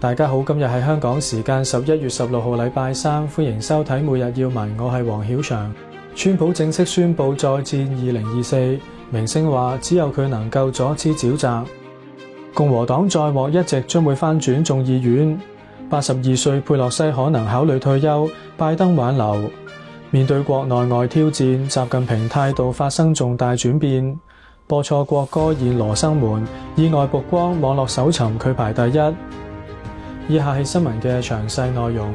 大家好，今日係香港時間11月16號禮拜三，歡迎收睇每日要聞，我係黃曉翔。川普正式宣布再戰2024，明星話只有佢能夠阻止沼澤。共和黨再獲一席將會翻轉眾議院。82歲佩洛西可能考慮退休，拜登挽留。面對國內外挑戰，習近平態度發生重大轉變。播錯國歌現羅生門，意外曝光，網絡搜尋佢排第一。以下係新聞嘅詳細內容。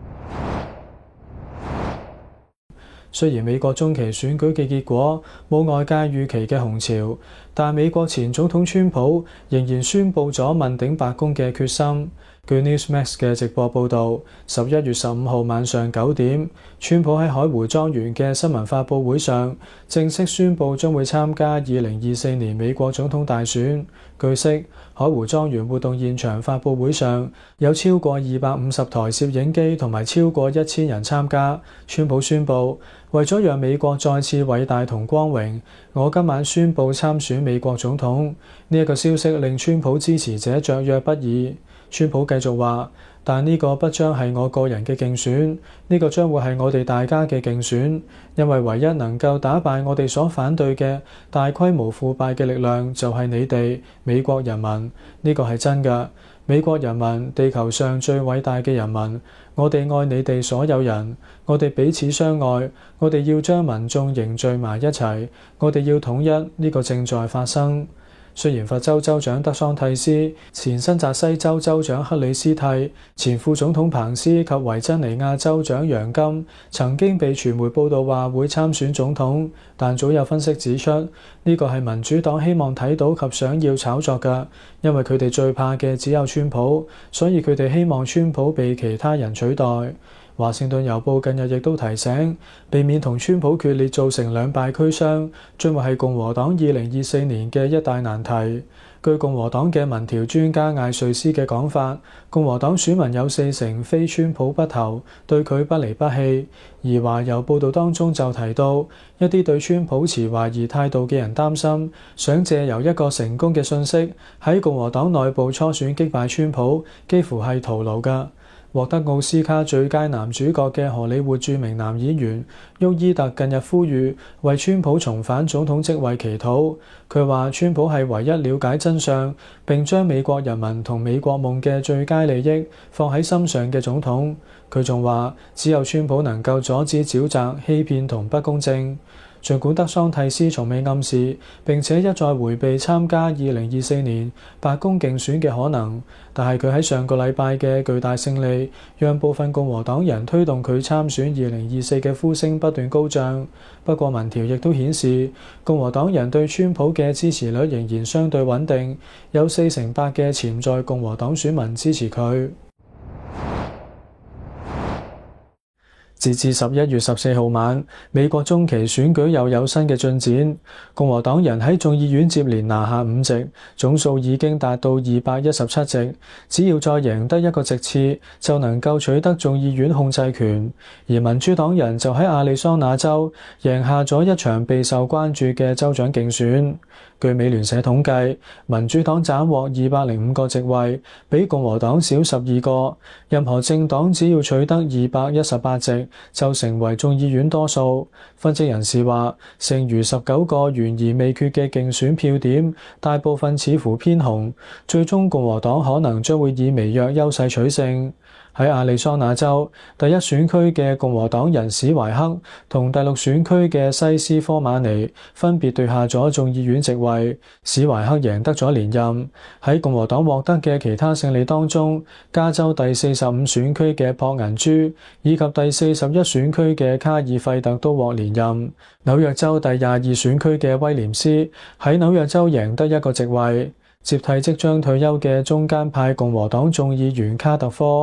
雖然美國中期選舉嘅結果冇外界預期嘅紅潮，但美國前總統川普仍然宣布咗問鼎白宮嘅決心。據 Newsmax 嘅直播報導，11月15號晚上9點，川普喺海湖莊園嘅新聞發佈會上正式宣布將會參加2024年美國總統大選。據悉，海湖莊園活動現場發佈會上有超過250台攝影機同埋超過1000人參加。川普宣布，為咗讓美國再次偉大同光榮，我今晚宣布參選美國總統。呢一個消息令川普支持者雀躍不已。川普繼續話，但呢個不將係我個人嘅競選，呢個將會係我哋大家嘅競選，因為唯一能夠打敗我哋所反對嘅大規模腐敗嘅力量就係你哋美國人民。呢個係真㗎，美國人民，地球上最偉大嘅人民，我哋愛你哋所有人，我哋彼此相愛，我哋要將民眾凝聚埋一齊，我哋要統一，呢個正在發生。雖然佛州州長德桑蒂斯、前新澤西州州長克里斯蒂、前副總統彭斯及維珍尼亞州長楊金曾經被傳媒報道話會參選總統，但早有分析指出，呢個係民主黨希望睇到及想要炒作㗎，因為佢哋最怕嘅只有川普，所以佢哋希望川普被其他人取代。華盛頓郵報近日亦都提醒，避免同川普決裂造成兩敗俱傷，將會係共和黨2024年嘅一大難題。據共和黨嘅民調專家艾瑞斯嘅講法，共和黨選民有40%非川普不投，對佢不離不棄。而華郵報道當中就提到，一啲對川普持懷疑態度嘅人擔心，想借由一個成功嘅訊息喺共和黨內部初選擊敗川普，幾乎係徒勞㗎。獲得奧斯卡最佳男主角嘅荷里活著名男演員沃伊特近日呼籲為川普重返總統職位祈禱。佢話川普係唯一了解真相並將美國人民同美國夢嘅最佳利益放喺心上嘅總統。佢仲話只有川普能夠阻止沼澤、欺騙同不公正。儘管德桑蒂斯從未暗示並且一再迴避參加2024年白宮競選嘅可能，但係佢喺上個禮拜嘅巨大勝利，讓部分共和黨人推動佢參選2024嘅呼聲不斷高漲。不過民調亦都顯示，共和黨人對川普嘅支持率仍然相對穩定，有48%嘅潛在共和黨選民支持佢。截至11月14號晚，美國中期選舉又有新嘅進展。共和黨人喺眾議院接連拿下5席，總數已經達到217席。只要再贏得一個席次，就能夠取得眾議院控制權。而民主黨人就喺亞利桑那州贏下咗一場備受關注嘅州長競選。據美聯社統計，民主黨斬獲205個席位，比共和黨少12個。任何政黨只要取得218席，就成為眾議院多數。分析人士話，剩餘19個懸而未決嘅競選票點，大部分似乎偏紅，最終共和黨可能將會以微弱優勢取勝。喺亞利桑那州第一選區嘅共和黨人史懷克同第6選區嘅西斯科馬尼分別奪下咗眾議院席位，史懷克贏得咗連任。喺共和黨獲得嘅其他勝利當中，加州第45選區嘅朴銀珠以及第41選區嘅卡爾費特都獲連任。紐約州第22選區嘅威廉斯喺紐約州贏得一個席位，接替即將退休嘅中間派共和黨眾議員卡特科。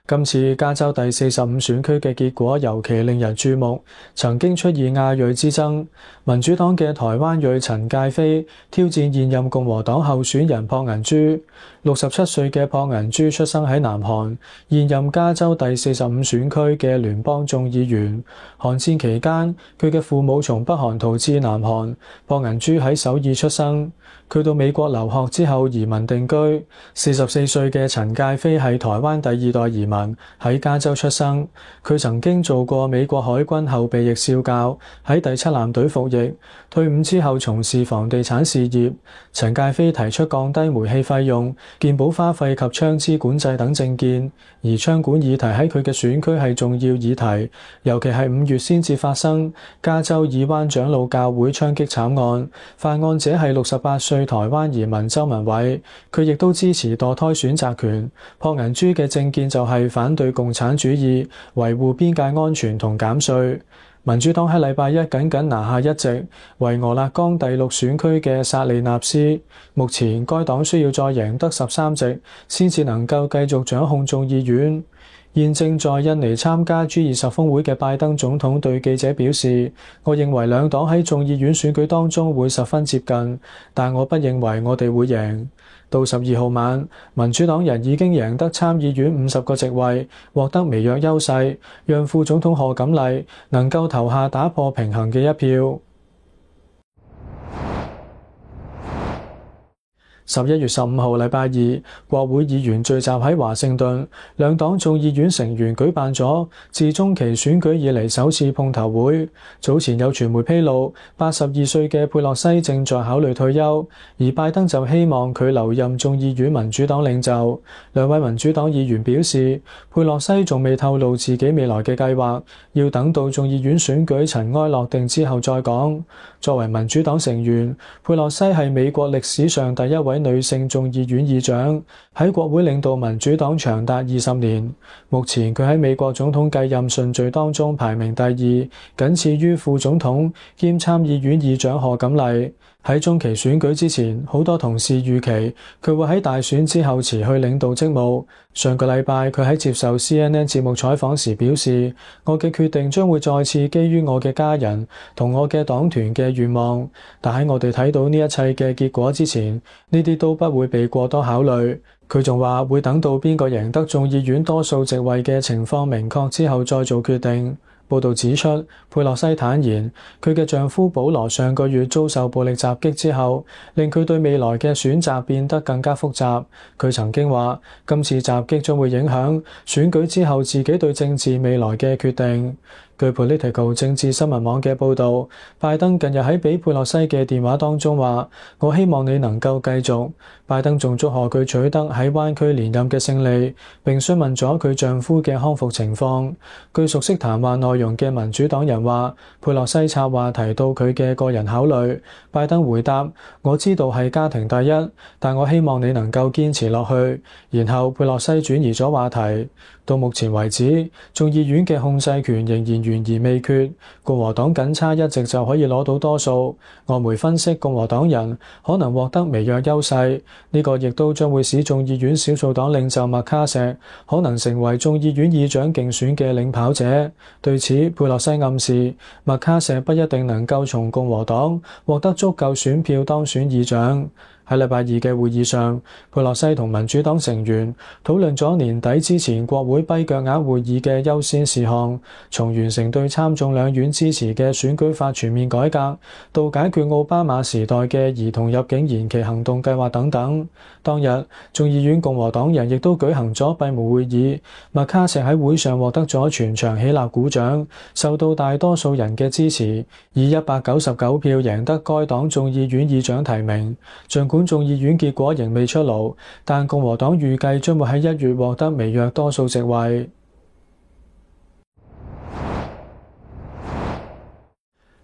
今次加州第45選區嘅結果尤其令人注目，曾經出現亞裔之爭。民主黨嘅台灣裔陳介菲挑戰現任共和黨候選人朴銀珠。67歲嘅朴銀珠出生喺南韓，現任加州第45選區嘅聯邦眾議員。韓戰期間，佢嘅父母從北韓逃至南韓，朴銀珠喺首爾出生。佢到美國留學之後移民定居。44歲嘅陳介菲係台灣第2代移民，喺加州出生。佢曾經做過美國海軍後備役少校，喺第7艦隊服役。退伍之後從事房地產事業。陳介菲提出降低煤氣費用、健保花費及槍支管制等政見，而槍管議題喺佢嘅選區係重要議題，尤其係5月先至發生加州爾灣長老教會槍擊慘案，犯案者係68歲台灣移民周文偉，佢亦都支持墮胎選擇權。朴銀珠嘅政見就係反對共產主義、維護邊界安全同減稅。民主黨喺禮拜一僅僅拿下1席，為俄勒岡第6選區嘅薩利納斯。目前該黨需要再贏得13席，先至能夠繼續掌控眾議院。現正在印尼參加 G20 峰會嘅拜登總統對記者表示：我認為兩黨喺眾議院選舉當中會十分接近，但我不認為我哋會贏。到12號晚，民主黨人已經贏得參議院50個席位，獲得微弱優勢，讓副總統賀錦麗能夠投下打破平衡嘅一票。11月15號禮拜二，國會議員聚集喺華盛頓，兩黨眾議院成員舉辦咗自中期選舉以嚟首次碰頭會。早前有傳媒披露，82歲嘅佩洛西正在考慮退休，而拜登就希望佢留任眾議院民主黨領袖。兩位民主黨議員表示，佩洛西仲未透露自己未來嘅計劃，要等到眾議院選舉塵埃落定之後再講。作為民主黨成員，佩洛西係美國歷史上第一位女性眾議院議長，喺國會領導民主黨長達20年。目前佢喺美國總統繼任順序當中排名第2，僅次於副總統兼參議院議長賀錦麗。喺中期選舉之前，好多同事預期佢會喺大選之後辭去領導職務。上個禮拜，佢喺接受 CNN 節目採訪時表示：我嘅決定將會再次基於我嘅家人同我嘅黨團嘅願望，但喺我哋睇到呢一切嘅結果之前，呢啲都不會被過多考慮。佢仲話會等到邊個贏得眾議院多數席位嘅情況明確之後再做決定。報道指出，佩洛西坦言，佢嘅丈夫保羅上個月遭受暴力襲擊之後，令佢對未來嘅選擇變得更加複雜。佢曾經話，今次襲擊將會影響選舉之後自己對政治未來嘅決定。據 Politico 政治新聞網嘅報導，拜登近日喺俾佩洛西嘅電話當中話：我希望你能夠繼續。拜登仲祝賀佢取得喺灣區連任嘅勝利，並詢問咗佢丈夫嘅康復情況。據熟悉談話內容嘅民主黨人話，佩洛西策劃提到佢嘅個人考慮。拜登回答：我知道係家庭第一，但我希望你能夠堅持落去。然後佩洛西轉移咗話題。到目前為止，眾議院嘅控制權仍然懸而未決，共和黨僅差1席就可以攞到多數。外媒分析，共和黨人可能獲得微弱優勢，呢個亦都將會使眾議院少數黨領袖麥卡錫可能成為眾議院議長競選嘅領跑者。對此，佩洛西暗示麥卡錫不一定能夠從共和黨獲得足夠選票當選議長。喺禮拜二嘅會議上，佩洛西同民主黨成員討論咗年底之前國會跛腳鴨會議嘅優先事項，從完成對參眾兩院支持嘅選舉法全面改革，到解決奧巴馬時代嘅兒童入境延期行動計劃等等。當日，眾議院共和黨人亦都舉行咗閉門會議，麥卡錫喺會上獲得咗全場起立鼓掌，受到大多數人嘅支持，以199票贏得該黨眾議院議長提名。儘管眾議院結果仍未出爐，但共和黨預計將會喺1月獲得微弱多數席位。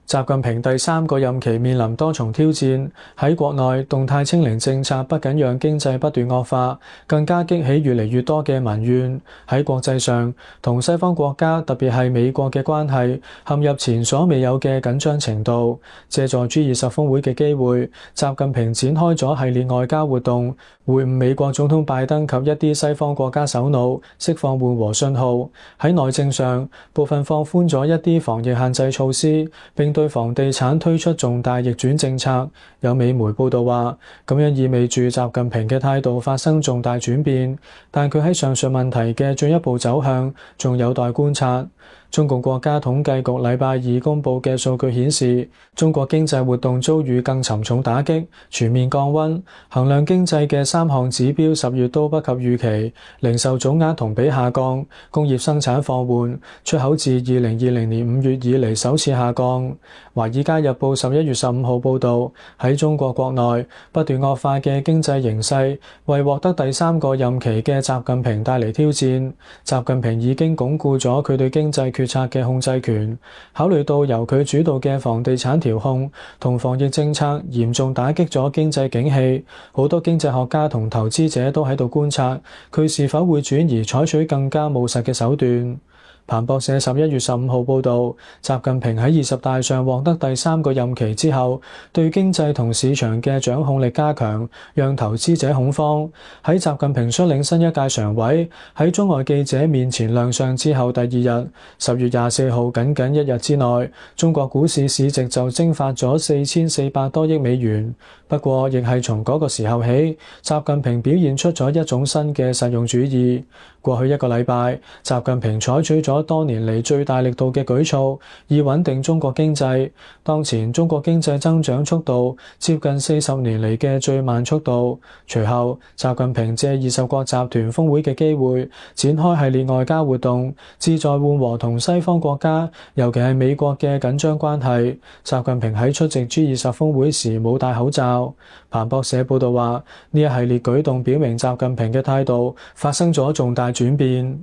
習近平第3個任期面臨多重挑戰，喺國內動態清零政策不僅讓經濟不斷惡化，更加激起越嚟越多嘅民怨。喺國際上，同西方國家特別係美國嘅關係陷入前所未有嘅緊張程度。借助 G20 峰會嘅機會，習近平展開咗系列外交活動，會晤美國總統拜登及一啲西方國家首腦，釋放緩和信號。喺內政上，部分放寬咗一啲防疫限制措施，並對房地產推出重大逆轉政策。有美媒報道話，咁樣意味住習近平嘅態度發生重大轉變，但佢喺上述問題嘅進一步走向仲有待觀察。中共國家統計局禮拜二公佈嘅數據顯示，中國經濟活動遭遇更沉重打擊，全面降溫。衡量經濟嘅3項指標10月都不及預期，零售總額同比下降，工業生產放緩，出口自2020年5月以嚟首次下降。華爾街日報11月15號報導，喺中國國內不斷惡化嘅經濟形勢，為獲得第3個任期嘅習近平帶嚟挑戰。習近平已經鞏固咗佢對經濟決策嘅控制權，考慮到由佢主導嘅房地產調控同防疫政策嚴重打擊咗經濟景氣，好多經濟學家同投資者都喺度觀察佢是否會轉移採取更加務實嘅手段。彭博社11月15號報導，習近平喺20大上獲得第3個任期之後，對經濟同市場嘅掌控力加強，讓投資者恐慌。喺習近平率領新一屆常委喺中外記者面前亮相之後第2日，10月24號僅僅1日之內，中國股市市值就蒸發咗4400多億美元。不過，亦係從嗰個時候起，習近平表現出咗一種新嘅實用主義。過去1個禮拜，習近平採取咗多年嚟最大力度嘅舉措，以穩定中國經濟。當前中國經濟增長速度接近40年嚟嘅最慢速度。隨後，習近平借20國集團峰會嘅機會，展開系列外交活動，旨在緩和同西方國家，尤其係美國嘅緊張關係。習近平喺出席 G20 峰會時冇戴口罩。彭博社報道話，呢一系列舉動表明習近平嘅態度發生咗重大轉變。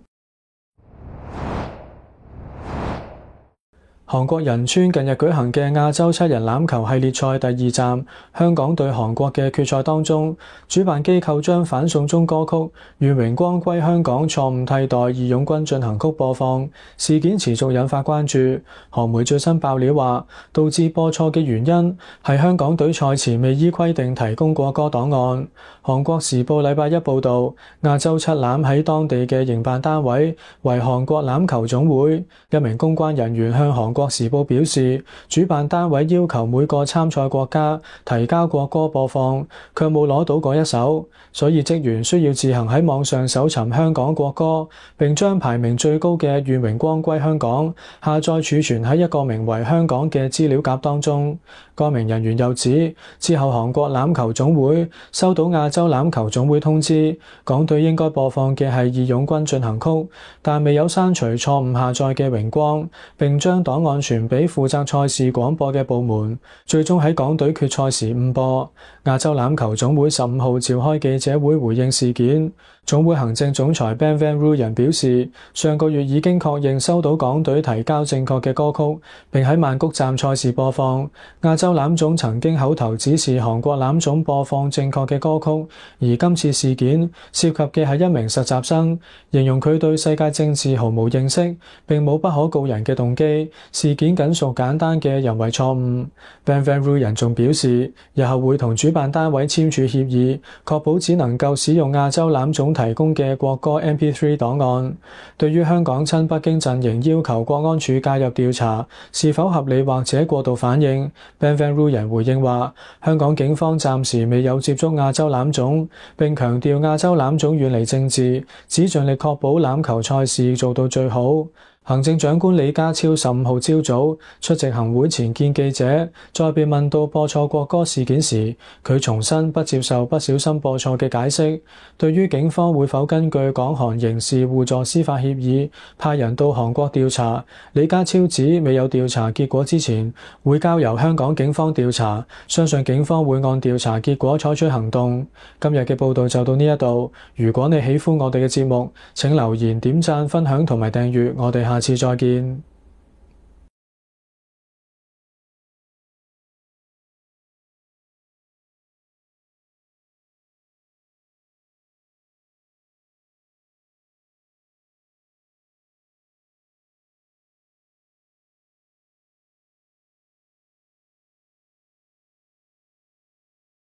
韓國仁川近日舉行嘅亞洲7人欖球系列賽第2站，香港對韓國嘅決賽當中，主辦機構將反送中歌曲《願榮光歸香港》錯誤替代《義勇軍進行曲》播放，事件持續引發關注。韓媒最新爆料話，導致播錯嘅原因係香港隊賽前未依規定提供過歌檔案。韓國時報禮拜一報導，亞洲7欖喺當地嘅營辦單位為韓國欖球總會，一名公關人員向韓國時報表示，主辦單位要求每個參賽國家提交國歌播放，卻冇攞到嗰一首，所以職員需要自行喺網上搜尋香港國歌，並將排名最高嘅《願榮光歸香港》下載儲存喺一個名為香港嘅資料夾當中。該名人員又指，之後韓國欖球總會收到亞洲欖球總會通知，港隊應該播放嘅係《義勇軍進行曲》，但未有刪除錯誤下載嘅榮光，並將檔案傳俾負責賽事廣播嘅部門，最終喺港隊決賽時誤播。亞洲欖球總會15號召開記者會回應事件。總會行政總裁 Ben Van Rooyen 表示，上個月已經確認收到港隊提交正確嘅歌曲，並喺曼谷站賽事播放。亞洲欖總曾經口頭指示韓國欖總播放正確嘅歌曲，而今次事件涉及嘅係一名實習生，形容佢對世界政治毫無認識，並冇不可告人嘅動機，事件僅屬簡單嘅人為錯誤。Ben Van Rooyen 仲表示，日後會同主辦單位簽署協議，確保只能夠使用亞洲欖總提供嘅國歌 MP3 檔案。對於香港親北京陣營要求國安處介入調查是否合理或者過度反應， Ben Van Rooyen 回應話，香港警方暫時未有接觸亞洲欖總，並強調亞洲欖總遠離政治，只盡力確保欖球賽事做到最好。行政長官李家超15號朝早出席行會前見記者，再被問到播錯國歌事件時，佢重申不接受不小心播錯嘅解釋。對於警方會否根據港韓刑事互助司法協議派人到韓國調查，李家超指未有調查結果之前，會交由香港警方調查，相信警方會按調查結果採取行動。今日嘅報道就到呢一度，如果你喜歡我哋嘅節目，請留言、點讚、分享同埋訂閱，我哋下次再見。